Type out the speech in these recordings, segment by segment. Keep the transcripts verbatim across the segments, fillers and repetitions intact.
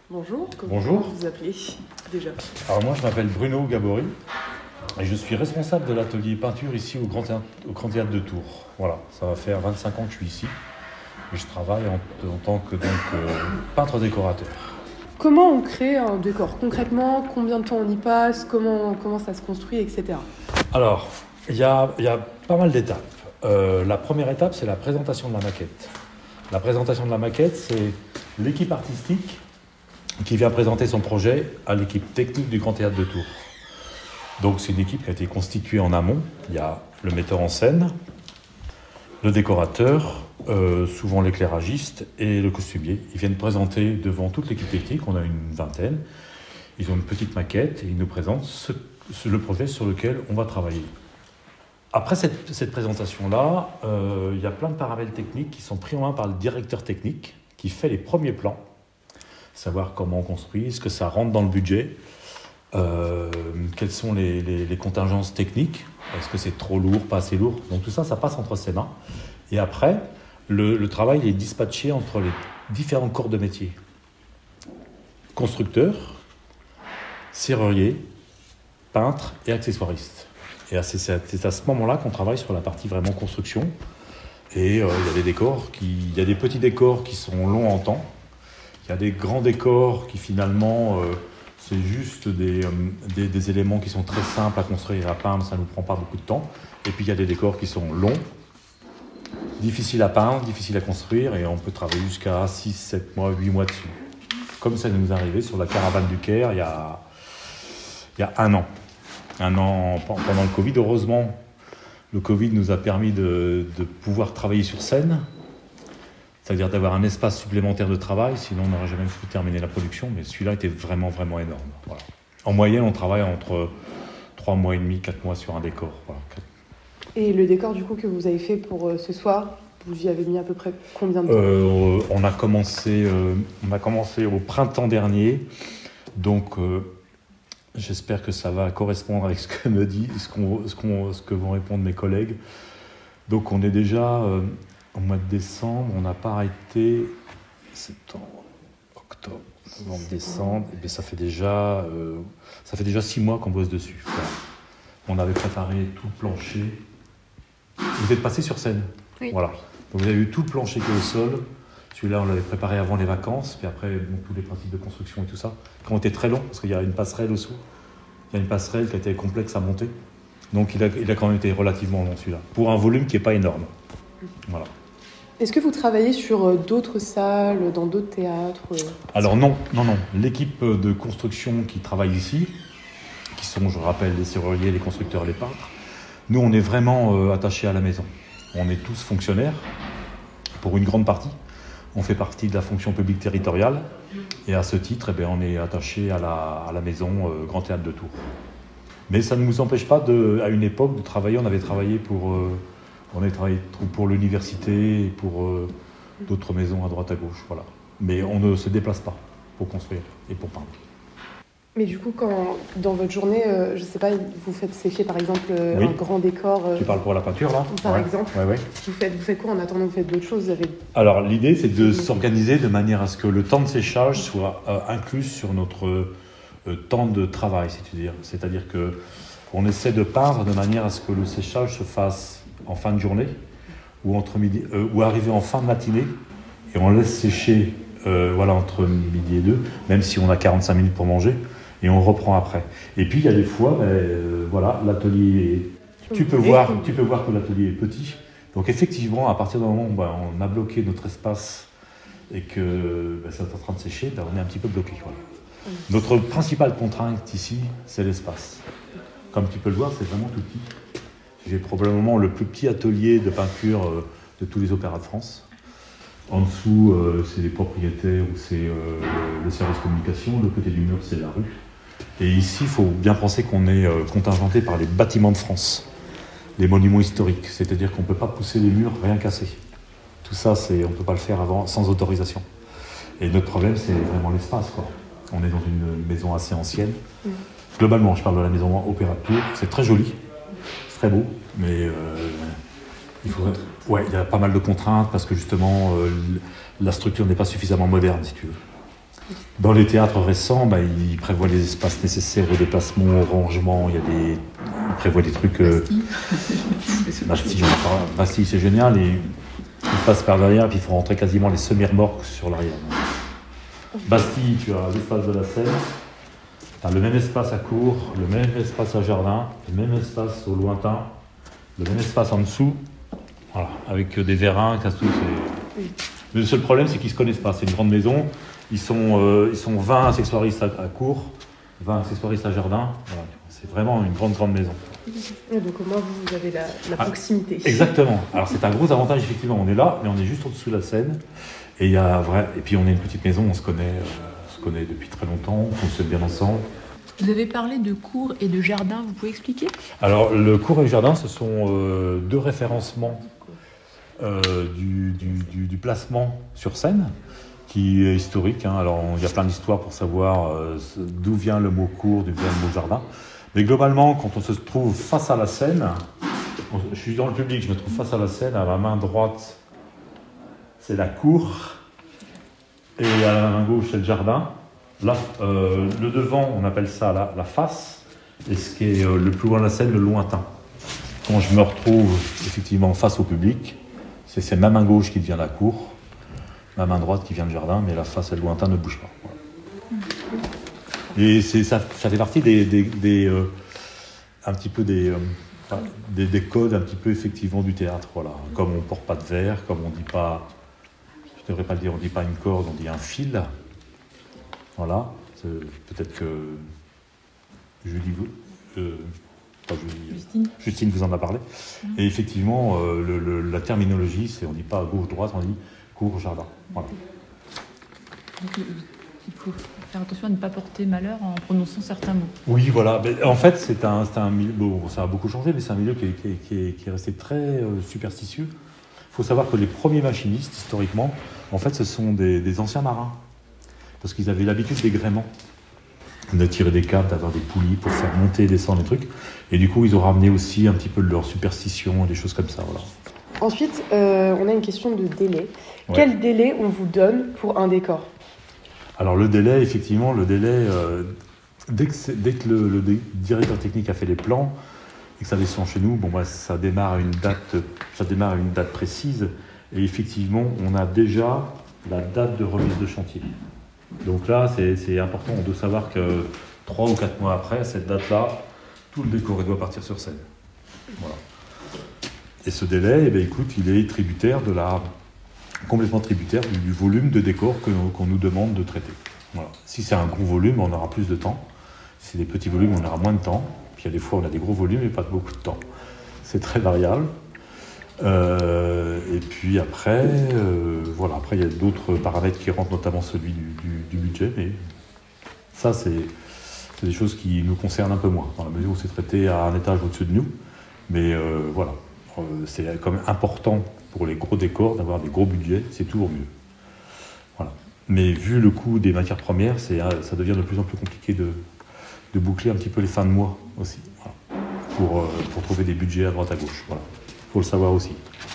Bonjour, comment Bonjour. vous vous appelez déjà? Alors moi je m'appelle Bruno Gabory et je suis responsable de l'atelier peinture ici au Grand Théâtre, au Grand Théâtre de Tours. Voilà, ça va faire vingt-cinq ans que je suis ici et je travaille en, en tant que donc, euh, peintre décorateur. Comment on crée un décor concrètement? Combien de temps on y passe? Comment, comment ça se construit, et cetera. Alors, il y a, y a pas mal d'étapes. Euh, la première étape, c'est la présentation de la maquette. La présentation de la maquette, c'est l'équipe artistique qui vient présenter son projet à l'équipe technique du Grand Théâtre de Tours. Donc c'est une équipe qui a été constituée en amont. Il y a le metteur en scène, le décorateur, euh, souvent l'éclairagiste et le costumier. Ils viennent présenter devant toute l'équipe technique, on a une vingtaine. Ils ont une petite maquette et ils nous présentent ce, ce, le projet sur lequel on va travailler. Après cette, cette présentation-là, euh, il y a plein de paramètres techniques qui sont pris en main par le directeur technique qui fait les premiers plans. Savoir comment on construit, est-ce que ça rentre dans le budget, euh, quelles sont les, les, les contingences techniques, est-ce que c'est trop lourd, pas assez lourd. Donc tout ça, ça passe entre ses mains. Et après, le, le travail est dispatché entre les différents corps de métier. Constructeurs, serruriers, peintres et accessoiristes. Et c'est, c'est à ce moment-là qu'on travaille sur la partie vraiment construction. Et euh, il y a des décors, qui, il y a des petits décors qui sont longs en temps. Il y a des grands décors qui finalement, euh, c'est juste des, euh, des, des éléments qui sont très simples à construire et à peindre, ça ne nous prend pas beaucoup de temps. Et puis il y a des décors qui sont longs, difficiles à peindre, difficiles à construire, et on peut travailler jusqu'à six, sept mois, huit mois dessus. Comme ça nous est arrivé sur la caravane du Caire il y a, il y a un an. Un an pendant le Covid. Heureusement, le Covid nous a permis de, de pouvoir travailler sur scène. C'est-à-dire d'avoir un espace supplémentaire de travail, sinon on n'aurait jamais pu terminer la production, mais celui-là était vraiment, vraiment énorme. Voilà. En moyenne, on travaille entre trois mois et demi, quatre mois sur un décor. Voilà. Et le décor du coup que vous avez fait pour euh, ce soir, vous y avez mis à peu près combien de temps? euh, on, a commencé, euh, on a commencé au printemps dernier, donc euh, j'espère que ça va correspondre avec ce que me dit, ce, qu'on, ce, qu'on, ce que vont répondre mes collègues. Donc on est déjà... Euh, Au mois de décembre, on n'a pas arrêté septembre, octobre, novembre, décembre. Et bien ça fait déjà, euh, ça fait déjà six mois qu'on bosse dessus. Voilà. On avait préparé tout le plancher. Vous êtes passé sur scène. Oui. Voilà. Donc vous avez eu tout le plancher qui est au sol. Celui-là, on l'avait préparé avant les vacances. Puis après, bon, tous les principes de construction et tout ça, qui ont été très longs parce qu'il y a une passerelle au-dessous. Il y a une passerelle qui a été complexe à monter. Donc il a, il a quand même été relativement long celui-là, pour un volume qui n'est pas énorme. Voilà. Est-ce que vous travaillez sur d'autres salles, dans d'autres théâtres? Alors non, non, non. L'équipe de construction qui travaille ici, qui sont, je rappelle, les serruriers, les constructeurs, les peintres, nous, on est vraiment euh, attachés à la maison. On est tous fonctionnaires, pour une grande partie. On fait partie de la fonction publique territoriale. Et à ce titre, eh bien, on est attachés à la, à la maison euh, Grand Théâtre de Tours. Mais ça ne nous empêche pas, de, à une époque, de travailler. On avait travaillé pour... Euh, On a travaillé pour l'université et pour euh, d'autres maisons à droite à gauche, voilà. Mais on ne se déplace pas pour construire et pour peindre. Mais du coup, quand, dans votre journée, euh, je ne sais pas, vous faites sécher par exemple euh, Oui. un grand décor. Euh, Tu parles pour la peinture là? Par ouais. exemple. Ouais, ouais. Vous faites, vous faites quoi en attendant? Vous faites d'autres choses? Vous avez... Alors l'idée, c'est de s'organiser de manière à ce que le temps de séchage soit euh, inclus sur notre euh, temps de travail, c'est-à-dire, c'est-à-dire que on essaie de peindre de manière à ce que le séchage se fasse en fin de journée ou, entre midi, euh, ou arriver en fin de matinée, et on laisse sécher euh, voilà, entre midi et deux, même si on a quarante-cinq minutes pour manger, et on reprend après. Et puis il y a des fois, ben, euh, voilà, l'atelier, est, tu, peux voir, tu peux voir que l'atelier est petit, donc effectivement à partir du moment où ben, on a bloqué notre espace et que ben, c'est en train de sécher, ben, on est un petit peu bloqué. Voilà. Notre principale contrainte ici, c'est l'espace. Comme tu peux le voir, c'est vraiment tout petit. J'ai probablement le plus petit atelier de peinture euh, de tous les opéras de France. En dessous, euh, c'est les propriétaires ou c'est euh, le, le service communication. Le côté du mur, c'est la rue. Et ici, il faut bien penser qu'on est euh, contingenté par les bâtiments de France, les monuments historiques. C'est-à-dire qu'on ne peut pas pousser les murs rien casser. Tout ça, c'est, on ne peut pas le faire avant, sans autorisation. Et notre problème, c'est vraiment l'espace, quoi. On est dans une maison assez ancienne. Mmh. Globalement, je parle de la maison Opéra de Tours. C'est très joli. Très beau, mais euh, il faudrait... ouais, il y a pas mal de contraintes parce que justement euh, la structure n'est pas suffisamment moderne, si tu veux. Dans les théâtres récents, bah, ils prévoient les espaces nécessaires au déplacement, au rangement. Il y a des, ils prévoient des trucs. Euh, Bastille, Bastille, c'est génial. Et ils passent par derrière et puis il faut rentrer quasiment les semi-remorques sur l'arrière. Bastille, tu as l'espace de la Seine, tu as le même espace à cour, le même espace à jardin, le même espace au lointain, le même espace en dessous, voilà, avec des vérins, casse tout. Le seul problème, c'est qu'ils ne se connaissent pas. C'est une grande maison. Ils sont, euh, ils sont vingt accessoiristes à, à cour, vingt accessoiristes à jardin. Voilà. C'est vraiment une grande, grande maison. Et donc, au moins, vous avez la, la ah, proximité. Exactement. Alors, c'est un gros avantage, effectivement. On est là, mais on est juste au-dessous de la Seine. Et, il y a vrai... et puis, on est une petite maison, on se connaît, euh, on se connaît depuis très longtemps, on fonctionne bien ensemble. Vous avez parlé de cours et de jardin, vous pouvez expliquer ? Alors, le cours et le jardin, ce sont euh, deux référencements euh, du, du, du, du placement sur scène, qui est historique. Hein. Alors, il y a plein d'histoires pour savoir euh, d'où vient le mot cours, d'où vient le mot jardin. Mais globalement, quand on se trouve face à la scène, on, je suis dans le public, je me trouve face à la scène, à ma main droite, c'est la cour, et à la main gauche, c'est le jardin. Là, euh, le devant, on appelle ça la, la face, et ce qui est euh, le plus loin de la scène, le lointain. Quand je me retrouve effectivement face au public, c'est, c'est ma main gauche qui devient la cour, ma main droite qui vient le jardin, mais la face et le lointain ne bougent pas. Voilà. Et c'est, ça, ça fait partie des, des, des euh, un petit peu des, euh, des, des codes un petit peu effectivement du théâtre. Voilà. Comme on ne porte pas de verre, comme on ne dit pas, je ne devrais pas le dire, on ne dit pas une corde, on dit un fil. Voilà. C'est, peut-être que Julie, euh, pas Julie, Justine. Justine vous en a parlé. Mmh. Et effectivement, euh, le, le, la terminologie, c'est on ne dit pas gauche-droite, on dit cour-jardin. Voilà. Donc, il faut faire attention à ne pas porter malheur en prononçant certains mots. Oui, voilà. Mais en fait, c'est un, c'est un milieu, bon, ça a beaucoup changé, mais c'est un milieu qui est, qui est, qui est, qui est resté très euh, superstitieux. Il faut savoir que les premiers machinistes, historiquement, en fait, ce sont des, des anciens marins. Parce qu'ils avaient l'habitude des gréements, de tirer des câbles, d'avoir des poulies pour faire monter et descendre les trucs. Et du coup, ils ont ramené aussi un petit peu de leur superstition, des choses comme ça. Voilà. Ensuite, euh, on a une question de délai. Ouais. Quel délai on vous donne pour un décor ? Alors le délai, effectivement, le délai, euh, dès que, c'est, dès que le, le directeur technique a fait les plans et que ça descend chez nous, bon, bah, ça démarre à une date, ça démarre à une date précise. Et effectivement, on a déjà la date de remise de chantier. Donc là, c'est, c'est important. On doit savoir que trois ou quatre mois après, cette date-là, tout le décor doit partir sur scène. Voilà. Et ce délai, eh bien, écoute, il est tributaire de la... complètement tributaire du, du volume de décor que, qu'on nous demande de traiter. Voilà. Si c'est un gros volume, on aura plus de temps. Si c'est des petits volumes, on aura moins de temps. Puis il y a des fois, on a des gros volumes et pas beaucoup de temps. C'est très variable. Euh, et puis après, euh, voilà, après il y a d'autres paramètres qui rentrent, notamment celui du, du, du budget. Mais ça, c'est, c'est des choses qui nous concernent un peu moins, dans la mesure où c'est traité à un étage au-dessus de nous. Mais euh, voilà, euh, c'est quand même important pour les gros décors d'avoir des gros budgets, c'est toujours mieux. Voilà. Mais vu le coût des matières premières, c'est, ça devient de plus en plus compliqué de, de boucler un petit peu les fins de mois aussi, voilà, pour, euh, pour trouver des budgets à droite à gauche. Voilà. Il faut le savoir aussi.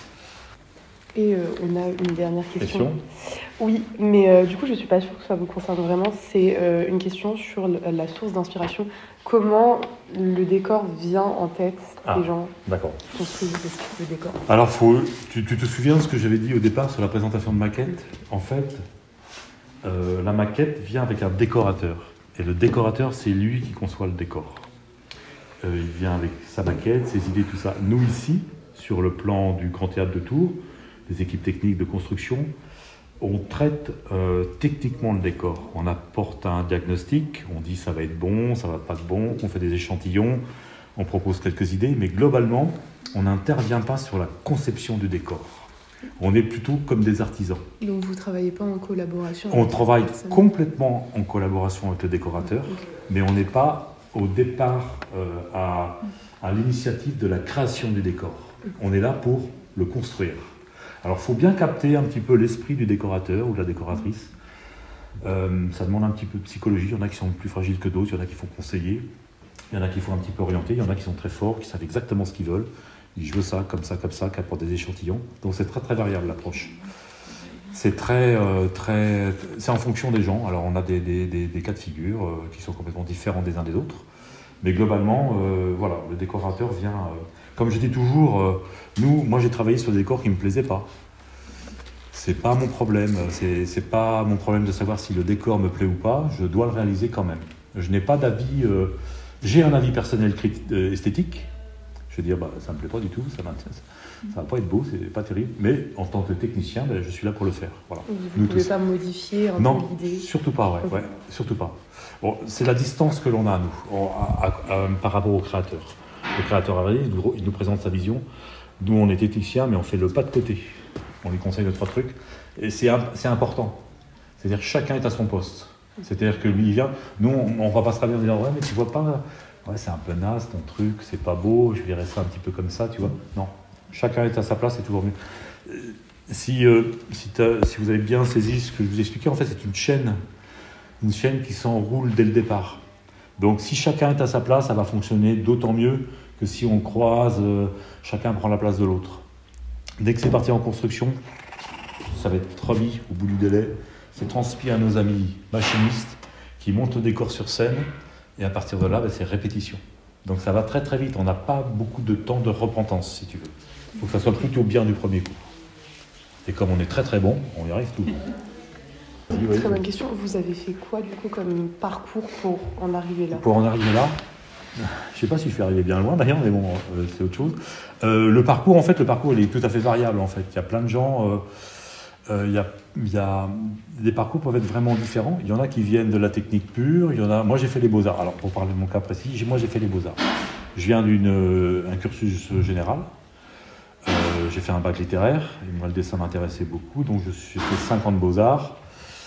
Et euh, on a une dernière question. Question ? Oui, mais euh, du coup, je ne suis pas sûre que ça vous concerne vraiment. C'est euh, une question sur le, la source d'inspiration. Comment le décor vient en tête ah, des gens d'accord. qui construisent le décor ? Alors, faut, tu, tu te souviens de ce que j'avais dit au départ sur la présentation de maquette ? En fait, euh, la maquette vient avec un décorateur. Et le décorateur, c'est lui qui conçoit le décor. Euh, il vient avec sa maquette, ses idées, tout ça. Nous, ici, sur le plan du Grand Théâtre de Tours, des équipes techniques de construction, on traite euh, techniquement le décor. On apporte un diagnostic, on dit ça va être bon, ça va pas être bon, on fait des échantillons, on propose quelques idées, mais globalement, on n'intervient pas sur la conception du décor. On est plutôt comme des artisans. Donc vous ne travaillez pas en collaboration ? On travaille complètement en collaboration avec le décorateur, okay. Mais on n'est pas au départ euh, à, à l'initiative de la création du décor. On est là pour le construire. Alors, il faut bien capter un petit peu l'esprit du décorateur ou de la décoratrice. Euh, ça demande un petit peu de psychologie. Il y en a qui sont plus fragiles que d'autres, il y en a qui font conseiller, il y en a qui font un petit peu orienter, il y en a qui sont très forts, qui savent exactement ce qu'ils veulent. Ils disent, je veux ça, comme ça, comme ça, qui apportent des échantillons. Donc, c'est très, très variable, l'approche. C'est très, euh, très, c'est en fonction des gens. Alors on a des, des, des, des cas de figure euh, qui sont complètement différents des uns des autres. Mais globalement, euh, voilà, le décorateur vient... Euh, comme je dis toujours, euh, nous, moi j'ai travaillé sur des décors qui ne me plaisaient pas. C'est pas mon problème. C'est, c'est pas mon problème de savoir si le décor me plaît ou pas. Je dois le réaliser quand même. Je n'ai pas d'avis... Euh, j'ai un avis personnel crit- euh, esthétique. Je vais dire, bah, ça ne me plaît pas du tout, ça m'intéresse. Ça va pas être beau, c'est pas terrible. Mais en tant que technicien, ben, je suis là pour le faire. Voilà. Vous ne pouvez pas modifier un non, peu l'idée? surtout pas, ouais, Okay. ouais, surtout pas. Bon, c'est la distance que l'on a, nous, on, à, à, à, par rapport au créateur. Le créateur arrive, il nous, il nous présente sa vision. Nous, on est technicien, mais on fait le pas de côté. On lui conseille deux, trois trucs. Et c'est, c'est important. C'est-à-dire que chacun est à son poste. C'est-à-dire que lui, il vient. Nous, on ne va pas se ravier en disant, ouais, mais tu vois pas... Ouais, c'est un peu naze ton truc, c'est pas beau, je verrais ça un petit peu comme ça, tu vois. Non, chacun est à sa place, c'est toujours mieux. Euh, si, euh, si, si vous avez bien saisi ce que je vous expliquais, en fait, c'est une chaîne, une chaîne qui s'enroule dès le départ. Donc, si chacun est à sa place, ça va fonctionner d'autant mieux que si on croise, euh, chacun prend la place de l'autre. Dès que c'est parti en construction, ça va être remis au bout du délai. C'est transmis à nos amis machinistes qui montent le décor sur scène. Et à partir de là, ben, c'est répétition. Donc ça va très très vite. On n'a pas beaucoup de temps de repentance, si tu veux. Il faut que ça soit plutôt bien du premier coup. Et comme on est très très bon, on y arrive tout. Vas-y, ouais. Très bonne question. Vous avez fait quoi du coup comme parcours pour en arriver là? Pour en arriver là, je ne sais pas si je suis arrivé bien loin d'ailleurs, mais bon, euh, c'est autre chose. Euh, le parcours, en fait, le parcours, il est tout à fait variable en fait. Il y a plein de gens. Euh, Euh, y a, y a, des parcours peuvent être vraiment différents. Il y en a qui viennent de la technique pure. Il y en a, moi, j'ai fait les beaux-arts. Alors, pour parler de mon cas précis, j'ai, moi, j'ai fait les beaux-arts. Je viens d'un cursus général. Euh, j'ai fait un bac littéraire. Et moi, le dessin m'intéressait beaucoup. Donc, je suis fait cinq ans de beaux-arts.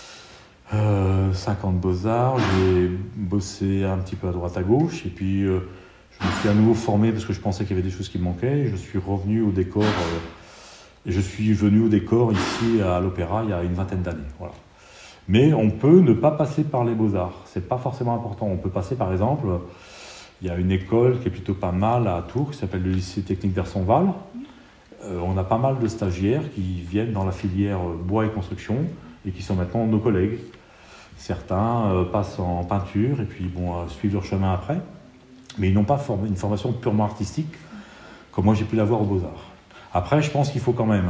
Euh, cinq ans de beaux-arts. J'ai bossé un petit peu à droite, à gauche. Et puis, euh, je me suis à nouveau formé parce que je pensais qu'il y avait des choses qui me manquaient. Et je suis revenu au décor... Euh, Et je suis venu au décor ici à l'Opéra il y a une vingtaine d'années. Voilà. Mais on peut ne pas passer par les beaux-arts. Ce n'est pas forcément important. On peut passer, par exemple, il y a une école qui est plutôt pas mal à Tours, qui s'appelle le lycée technique d'Ersonval. Euh, on a pas mal de stagiaires qui viennent dans la filière bois et construction et qui sont maintenant nos collègues. Certains euh, passent en peinture et puis bon, euh, suivent leur chemin après. Mais ils n'ont pas formé une formation purement artistique comme moi j'ai pu l'avoir aux beaux-arts. Après, je pense qu'il faut quand même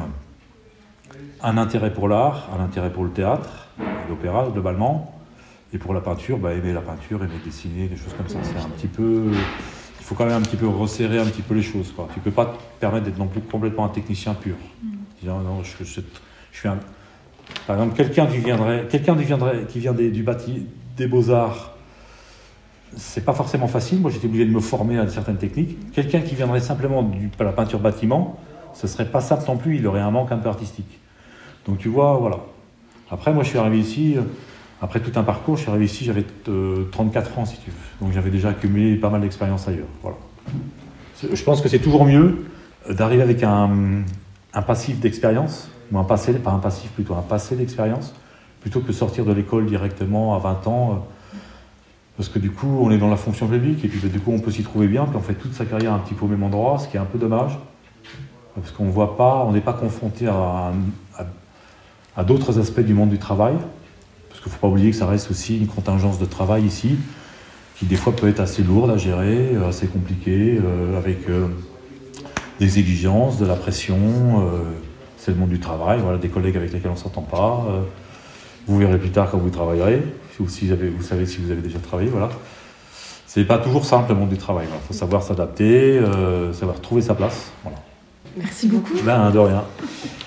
un intérêt pour l'art, un intérêt pour le théâtre, l'opéra globalement, et pour la peinture, bah, aimer la peinture, aimer dessiner, des choses comme ça. C'est un petit peu, il faut quand même un petit peu resserrer un petit peu les choses, quoi. Tu peux pas te permettre d'être non plus complètement un technicien pur. Mm. Non, non, je, je, je suis un, par exemple, quelqu'un qui viendrait, quelqu'un qui viendrait, qui vient des, du bâti, des beaux-arts. C'est pas forcément facile. Moi, j'étais obligé de me former à certaines techniques. Quelqu'un qui viendrait simplement de la peinture bâtiment, ce serait pas simple non plus, il aurait un manque un peu artistique. Donc tu vois, voilà. Après, moi je suis arrivé ici, après tout un parcours, je suis arrivé ici, j'avais euh, trente-quatre ans si tu veux. Donc j'avais déjà accumulé pas mal d'expérience ailleurs. Voilà. Je pense que c'est toujours mieux d'arriver avec un, un passif d'expérience, ou un passé, pas un passif plutôt, un passé d'expérience, plutôt que sortir de l'école directement à vingt ans. Euh, parce que du coup, on est dans la fonction publique, et puis du coup, on peut s'y trouver bien, puis on fait toute sa carrière un petit peu au même endroit, ce qui est un peu dommage. Parce qu'on voit pas, on n'est pas confronté à, à, à d'autres aspects du monde du travail. Parce qu'il ne faut pas oublier que ça reste aussi une contingence de travail ici, qui des fois peut être assez lourde à gérer, assez compliquée, euh, avec euh, des exigences, de la pression. Euh, c'est le monde du travail, voilà, des collègues avec lesquels on ne s'entend pas. Euh, vous verrez plus tard quand vous travaillerez, ou si vous, avez, vous savez si vous avez déjà travaillé, voilà. C'est pas toujours simple le monde du travail. Il faut savoir s'adapter, euh, savoir trouver sa place. Voilà. Merci beaucoup. Ben, de rien.